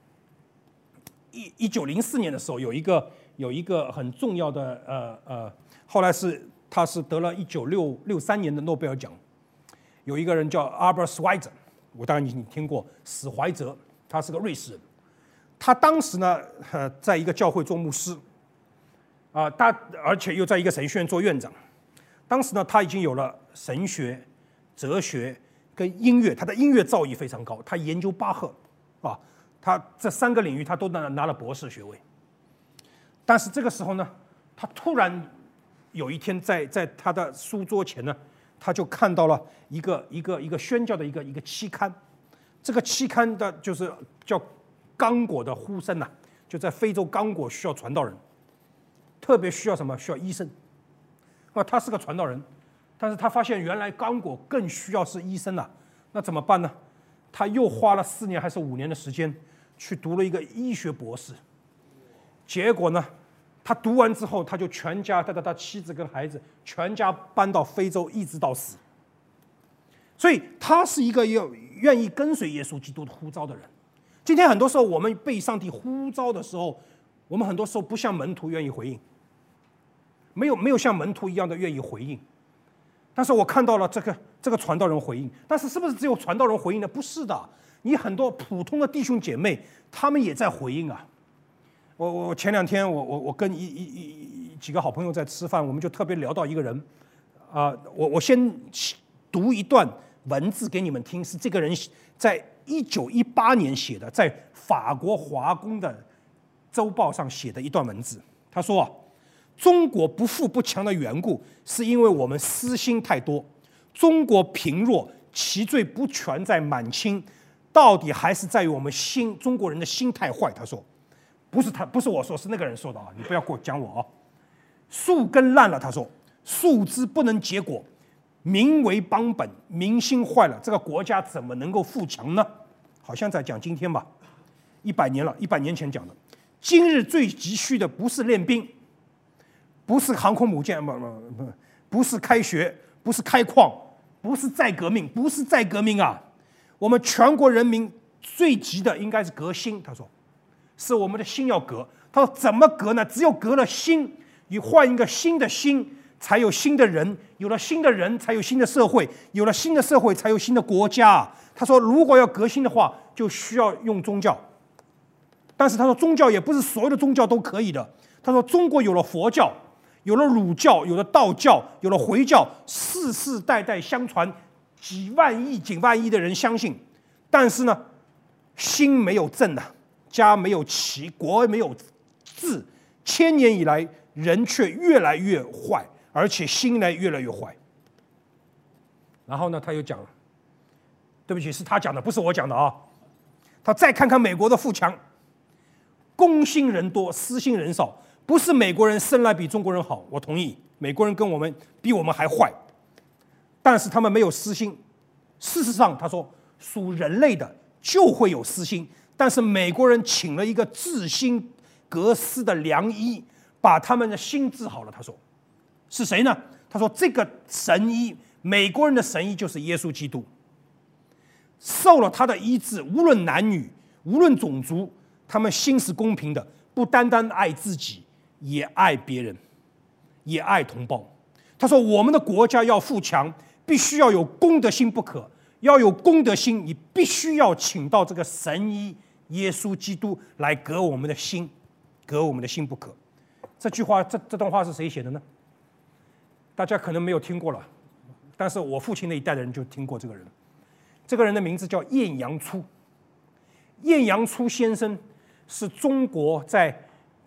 1904年的时候，有一个很重要的后来他是得了1963年的诺贝尔奖，有一个人叫 Albert Schweitzer， 我当然你听过史怀哲，他是个瑞士人。他当时呢，在一个教会做牧师，而且又在一个神学院做院长。当时呢，他已经有了神学、哲学跟音乐，他的音乐造诣非常高。他研究巴赫，他这3个领域他都拿了博士学位。但是这个时候呢，他突然有一天在他的书桌前呢，他就看到了一个宣教的一个期刊。这个期刊的就是叫刚果的呼声呐，就在非洲刚果需要传道人，特别需要什么？需要医生。他是个传道人，但是他发现原来刚果更需要是医生呐，那怎么办呢？他又花了4年还是5年的时间去读了一个医学博士。结果呢，他读完之后，他就全家带着他妻子跟孩子，全家搬到非洲，一直到死。所以他是一个愿意跟随耶稣基督的呼召的人。今天很多时候我们被上帝呼召的时候，我们很多时候不像门徒愿意回应，没有像门徒一样的愿意回应。但是我看到了这个传道人回应，但是是不是只有传道人回应呢？不是的，你很多普通的弟兄姐妹他们也在回应啊。我前2天我跟几个好朋友在吃饭，我们就特别聊到一个人，我先读一段文字给你们听，是这个人在1918年写的，在法国华工的周报上写的一段文字。他说中国不富不强的缘故，是因为我们私心太多。中国贫弱，其罪不全在满清，到底还是在于我们中国人的心太坏。他说，不是我说，是那个人说的啊，你不要给我讲我啊。树根烂了，他说，树枝不能结果，民为邦本，民心坏了，这个国家怎么能够富强呢？好像在讲今天吧，100年了，100年前讲的。今日最急需的不是练兵，不是航空母舰，不是开学，不是开矿，不是再革命，不是再革命啊！我们全国人民最急的应该是革新。他说，是我们的心要革。他说怎么革呢？只有革了心，你换一个新的心，才有新的人，有了新的人，才有新的社会，有了新的社会，才有新的国家。他说，如果要革新的话，就需要用宗教。但是他说，宗教也不是所有的宗教都可以的。他说，中国有了佛教，有了儒教，有了道教，有了回教，世世代代相传，几万亿的人相信。但是呢，心没有正啊，家没有齐，国没有治，1000年以来，人却越来越坏，而且心呢越来越坏。然后呢，他又讲了，对不起，是他讲的，不是我讲的啊。他再看看美国的富强，公心人多，私心人少。不是美国人生来比中国人好，我同意，美国人比我们还坏，但是他们没有私心。事实上，他说属人类的就会有私心，但是美国人请了一个治心革私的良医，把他们的心治好了。他说是谁呢？他说这个神医，美国人的神医就是耶稣基督，受了他的医治，无论男女，无论种族，他们心是公平的，不单单爱自己，也爱别人，也爱同胞。他说我们的国家要富强，必须要有公德心不可。要有公德心，你必须要请到这个神医耶稣基督来革我们的心，革我们的心不可。这句话，这段话是谁写的呢？大家可能没有听过了，但是我父亲那一代的人就听过这个人。这个人的名字叫晏阳初。晏阳初先生是中国在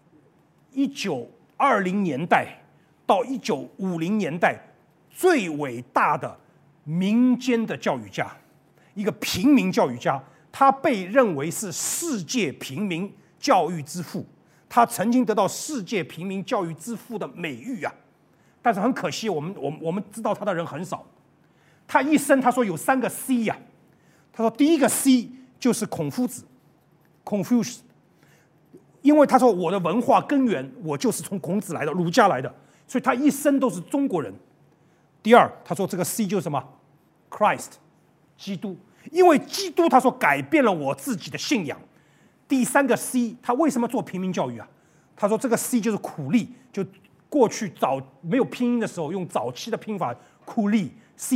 1920年代到1950年代最伟大的民间的教育家，一个平民教育家。他被认为是世界平民教育之父，他曾经得到世界平民教育之父的美誉啊。但是很可惜，我们知道他的人很少。他一生他说有3个 C 呀，他说第一个 C 就是孔夫子 ，Confucius。 因为他说我的文化根源，我就是从孔子来的，儒家来的，所以他一生都是中国人。第二，他说这个 C 就是什么 ？Christ， 基督，因为基督他说改变了我自己的信仰。第三个 C， 他为什么做平民教育啊？他说这个 C 就是苦力，就过去早没有拼音的时候，用早期的拼法苦力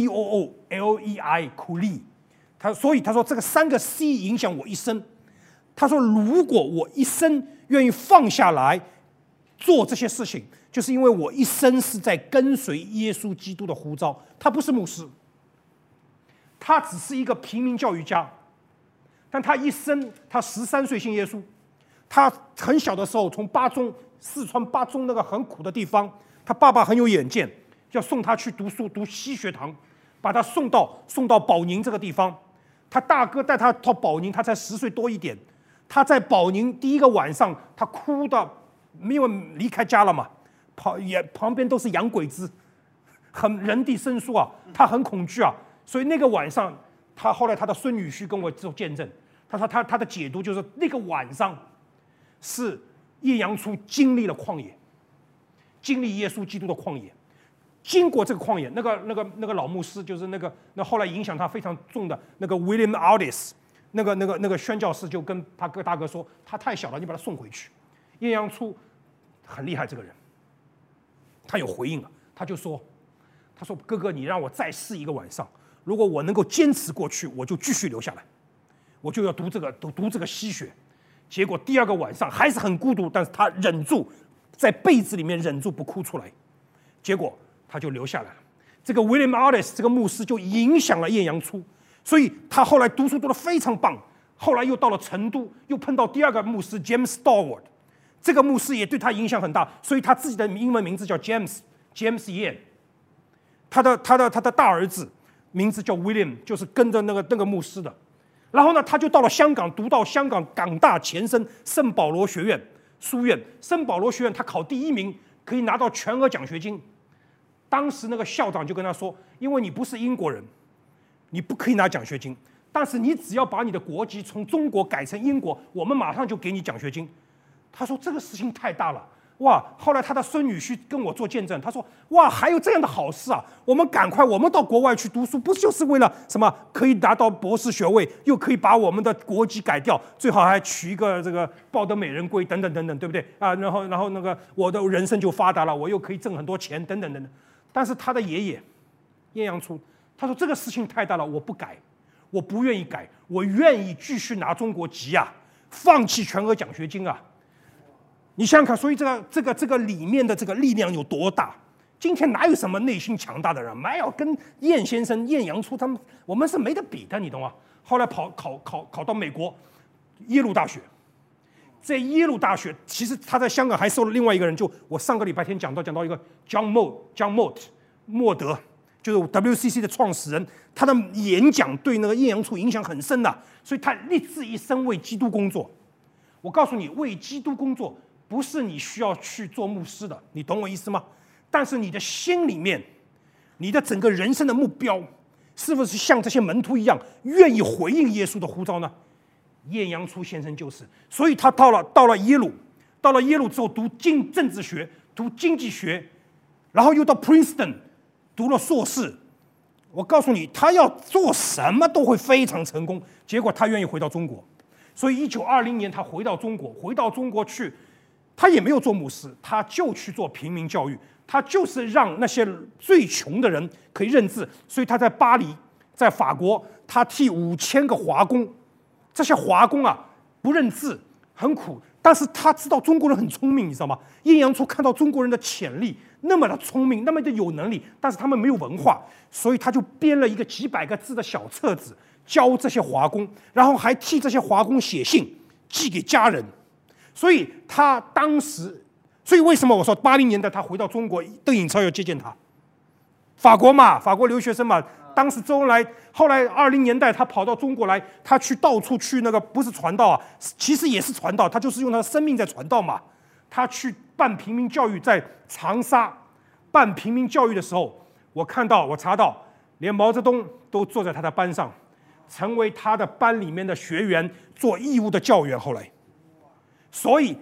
，COOLEI 苦力。所以他说这个三个 C 影响我一生。他说如果我一生愿意放下来做这些事情，就是因为我一生是在跟随耶稣基督的呼召。他不是牧师，他只是一个平民教育家，但他一生，他13岁信耶稣。他很小的时候从四川巴中那个很苦的地方，他爸爸很有远见，要送他去读书，读西学堂，把他送到保宁这个地方。他大哥带他到保宁，他才10岁多一点。他在保宁第一个晚上，他哭到因为离开家了嘛，旁边都是洋鬼子，很人地生疏啊，他很恐惧啊。所以那个晚上，后来他的孙女婿跟我做见证，他说他的解读就是那个晚上是叶阳初经历了旷野，经历耶稣基督的旷野。经过这个旷野，那个老牧师就是那后来影响他非常重的那个 William Aldis， 那个宣教士就跟他大哥说，他太小了，你把他送回去。叶阳初很厉害，这个人，他有回应了，他说哥哥，你让我再试一个晚上，如果我能够坚持过去，我就继续留下来，我就要读这个西学。结果第二个晚上还是很孤独，但是他忍住在被子里面忍住不哭出来，结果他就留下来了。这个 William Aldis 这个牧师就影响了叶阳初，所以他后来读书读得非常棒。后来又到了成都，又碰到第二个牧师 James Stallworth， 这个牧师也对他影响很大，所以他自己的英文名字叫 James Yan。他的大儿子名字叫 William， 就是跟着那个牧师的。然后呢，他就到了香港，读到香港港大前身圣保罗学院书院。圣保罗学院他考第1名，可以拿到全额奖学金。当时那个校长就跟他说，因为你不是英国人，你不可以拿奖学金，但是你只要把你的国籍从中国改成英国，我们马上就给你奖学金。他说这个事情太大了，哇！后来他的孙女婿跟我做见证，他说哇，还有这样的好事啊，我们赶快，我们到国外去读书，不就是为了什么可以拿到博士学位，又可以把我们的国籍改掉，最好还娶一个这个抱得美人归等等等等，对不对啊？然后那个我的人生就发达了，我又可以挣很多钱等等等等。但是他的爷爷叶阳初，他说这个事情太大了，我不改，我不愿意改，我愿意继续拿中国籍啊，放弃全额奖学金啊。你想想看，所以这个里面的这个力量有多大？今天哪有什么内心强大的人？没有，跟晏先生、晏阳初他们，我们是没得比的，你懂吗？后来考到美国耶鲁大学，在耶鲁大学，其实他在香港还收了另外一个人，就我上个礼拜天讲到一个 John Mott 莫德，就是 WCC 的创始人，他的演讲对那个晏阳初影响很深的，所以他立志一生为基督工作。我告诉你，为基督工作不是你需要去做牧师的，你懂我意思吗？但是你的心里面，你的整个人生的目标，是不是像这些门徒一样，愿意回应耶稣的呼召呢？晏阳初先生就是，所以他到了耶鲁，到了耶鲁之后读政治学，读经济学，然后又到 Princeton 读了硕士。我告诉你，他要做什么都会非常成功。结果他愿意回到中国，所以1920年他回到中国去，他也没有做牧师，他就去做平民教育。他就是让那些最穷的人可以认字，所以他在巴黎，在法国，他替5000个华工，这些华工啊不认字，很苦，但是他知道中国人很聪明，你知道吗？晏阳初看到中国人的潜力，那么的聪明，那么的有能力，但是他们没有文化，所以他就编了一个几百个字的小册子，教这些华工，然后还替这些华工写信寄给家人。所以他当时。所以为什么我说80年代他回到中国，邓颖超要接见他？法国留学生嘛，当时周恩来，后来20年代他跑到中国来，他到处去那个不是传道啊，其实也是传道，他就是用他的生命在传道嘛。他去办平民教育，在长沙办平民教育的时候，我查到，连毛泽东都坐在他的班上，成为他的班里面的学员，做义务的教员。后来，所以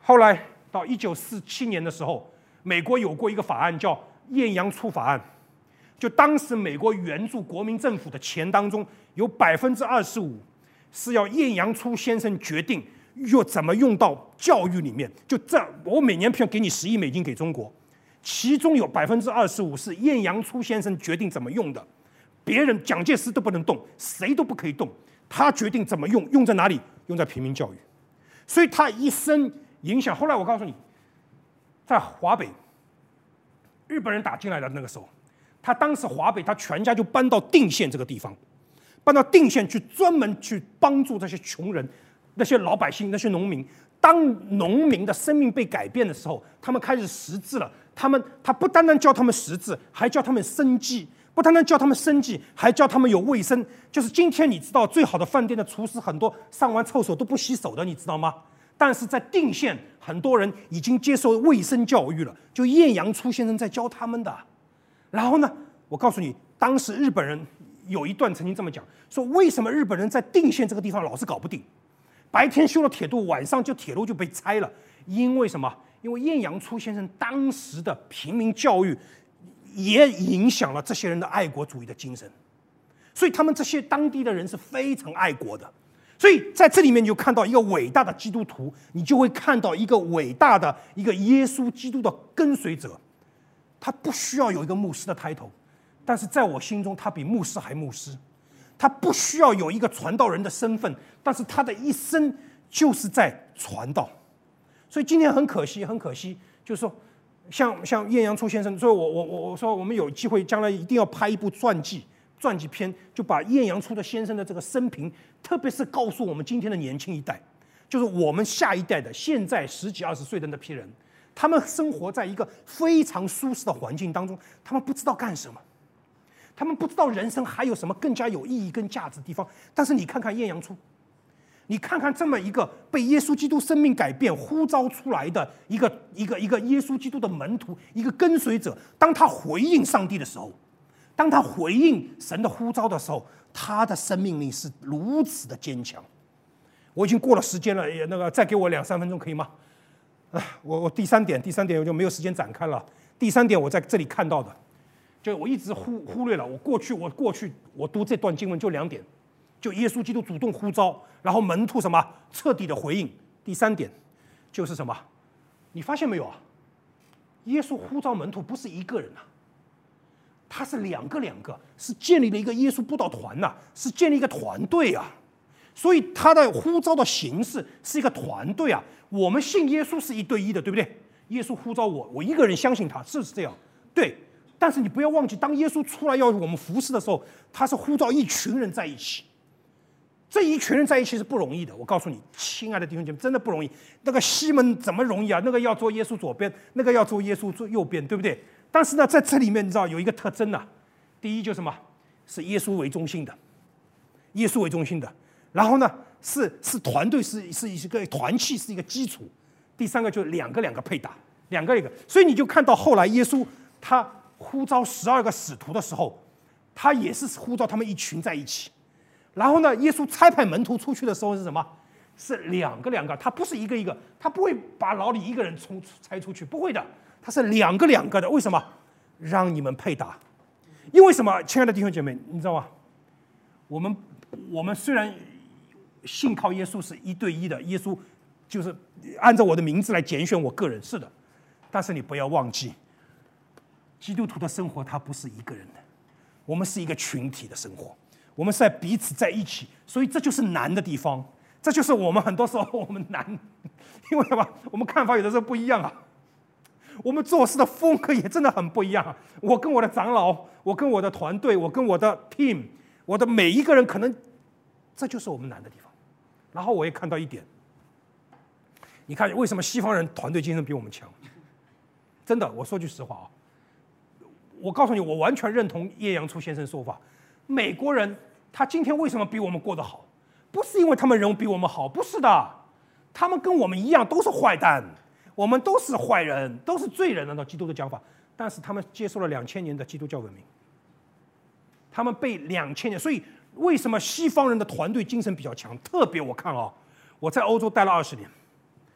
后来到1947年的时候，美国有过一个法案叫艳阳初法案，就当时美国援助国民政府的钱当中，有25%是要艳阳初先生决定又怎么用到教育里面。就这，我每年给你10亿美金给中国，其中有25%是艳阳初先生决定怎么用的，别人蒋介石都不能动，谁都不可以动，他决定怎么用，用在哪里？用在平民教育。所以他一生影响。后来我告诉你，在华北，日本人打进来的那个时候，他当时华北他全家就搬到定县这个地方，搬到定县去专门去帮助这些穷人、那些老百姓、那些农民。当农民的生命被改变的时候，他们开始识字了。他不单单教他们识字，还教他们生计。不单单教他们生计，还教他们有卫生。就是今天你知道，最好的饭店的厨师很多上完厕所都不洗手的，你知道吗？但是在定县，很多人已经接受卫生教育了，就艳阳初先生在教他们的。然后呢，我告诉你，当时日本人有一段曾经这么讲，说为什么日本人在定县这个地方老是搞不定，白天修了铁路，晚上铁路就被拆了。因为什么？因为艳阳初先生当时的平民教育也影响了这些人的爱国主义的精神，所以他们这些当地的人是非常爱国的。所以在这里面你就看到一个伟大的基督徒，你就会看到一个伟大的一个耶稣基督的跟随者。他不需要有一个牧师的抬头，但是在我心中他比牧师还牧师。他不需要有一个传道人的身份，但是他的一生就是在传道。所以今天很可惜，就是说像艳阳初先生，所以我说我们有机会将来一定要拍一部传记片，就把艳阳初的先生的这个生平，特别是告诉我们今天的年轻一代，就是我们下一代的现在10几20岁的那批人，他们生活在一个非常舒适的环境当中，他们不知道干什么，他们不知道人生还有什么更加有意义跟价值的地方。但是你看看艳阳初，你看看这么一个被耶稣基督生命改变呼召出来的一个耶稣基督的门徒，一个跟随者，当他回应上帝的时候，当他回应神的呼召的时候，他的生命力是如此的坚强。我已经过了时间了，那个再给我2-3分钟可以吗？我第三点我就没有时间展开了。第3点我在这里看到的，就我一直忽略了。我过去我读这段经文就2点。就耶稣基督主动呼召，然后门徒什么彻底的回应。第3点就是什么？你发现没有啊？耶稣呼召门徒不是一个人啊，他是两个，是建立了一个耶稣布道团呐，是建立一个团队啊。所以他的呼召的形式是一个团队啊。我们信耶稣是1对1的，对不对？耶稣呼召我一个人相信他，是这样，对。但是你不要忘记，当耶稣出来要我们服侍的时候，他是呼召一群人在一起。这一群人在一起是不容易的，我告诉你，亲爱的弟兄姐妹，真的不容易。那个西门怎么容易啊？那个要做耶稣左边，那个要做耶稣做右边，对不对？但是呢，在这里面你知道有一个特征啊，第一就是什么？是耶稣为中心的，耶稣为中心的。然后呢，是团队，是一个团契，是一个基础。第3个就是两个配搭，两个。所以你就看到后来耶稣他呼召12个使徒的时候，他也是呼召他们一群在一起。然后呢，耶稣差派门徒出去的时候是什么？是两个，他不是一个，他不会把老李一个人差出去，不会的，他是两个的。为什么？让你们配搭。因为什么？亲爱的弟兄姐妹，你知道吗？我们虽然信靠耶稣是1对1的，耶稣就是按照我的名字来拣选我个人，是的。但是你不要忘记，基督徒的生活他不是一个人的，我们是一个群体的生活。我们是在彼此在一起，所以这就是难的地方，这就是我们很多时候我们难，因为什么？我们看法有的时候不一样啊，我们做事的风格也真的很不一样啊。我跟我的长老，我跟我的团队，我跟我的 team， 我的每一个人，可能这就是我们难的地方。然后我也看到一点，你看为什么西方人团队精神比我们强？真的，我说句实话啊，我告诉你，我完全认同叶阳初先生说法。美国人他今天为什么比我们过得好？不是因为他们人比我们好，不是的，他们跟我们一样都是坏蛋，我们都是坏人，都是罪人，按照基督的讲法。但是他们接受了2000年的基督教文明，他们被2000年，所以为什么西方人的团队精神比较强？特别我看啊，我在欧洲待了20年，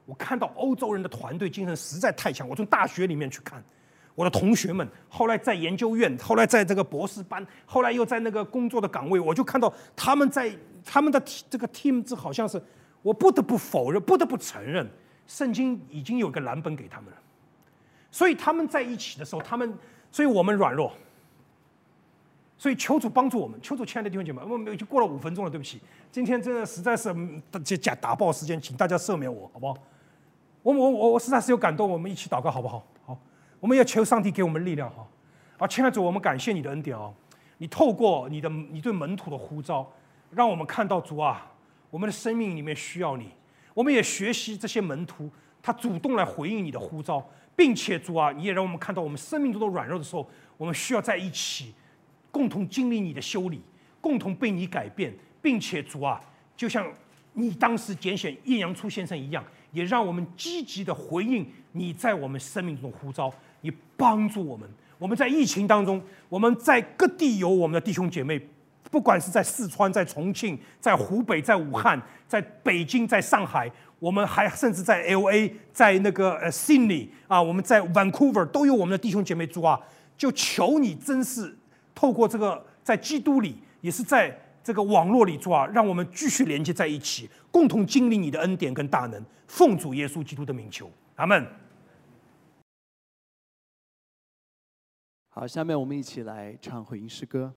我看到欧洲人的团队精神实在太强。我从大学里面去看，我的同学们后来在研究院，后来在这个博士班，后来又在那个工作的岗位，我就看到他们的这个 team 这好像是，我不得不否认，不得不承认，圣经已经有个蓝本给他们了。所以他们在一起的时候，所以我们软弱。所以求主帮助我们，求主，亲爱的弟兄姐妹，我们已经过了5分钟了，对不起，今天真的实在是打爆时间，请大家赦免我，好不好？我实在是有感动，我们一起祷告，好不好？好，我们要求上帝给我们力量，哈。啊，亲爱的主，我们感谢你的恩典哦，你透过你对门徒的呼召，让我们看到主啊，我们的生命里面需要你，我们也学习这些门徒，他主动来回应你的呼召，并且主啊，你也让我们看到我们生命中的软弱的时候，我们需要在一起。共同经历你的修理，共同被你改变，并且主啊，就像你当时拣选叶阳初先生一样，也让我们积极的回应你在我们生命中的呼召，你帮助我们。我们在疫情当中，我们在各地有我们的弟兄姐妹，不管是在四川、在重庆、在湖北、在武汉、在北京、在上海，我们还甚至在 LA、在那个Sydney 啊，我们在 Vancouver 都有我们的弟兄姐妹。主啊，就求你真是。透过这个，在基督里，也是在这个网络里，主啊，让我们继续连接在一起，共同经历你的恩典跟大能。奉主耶稣基督的名求，阿们。 好，下面我们一起来唱回应诗歌。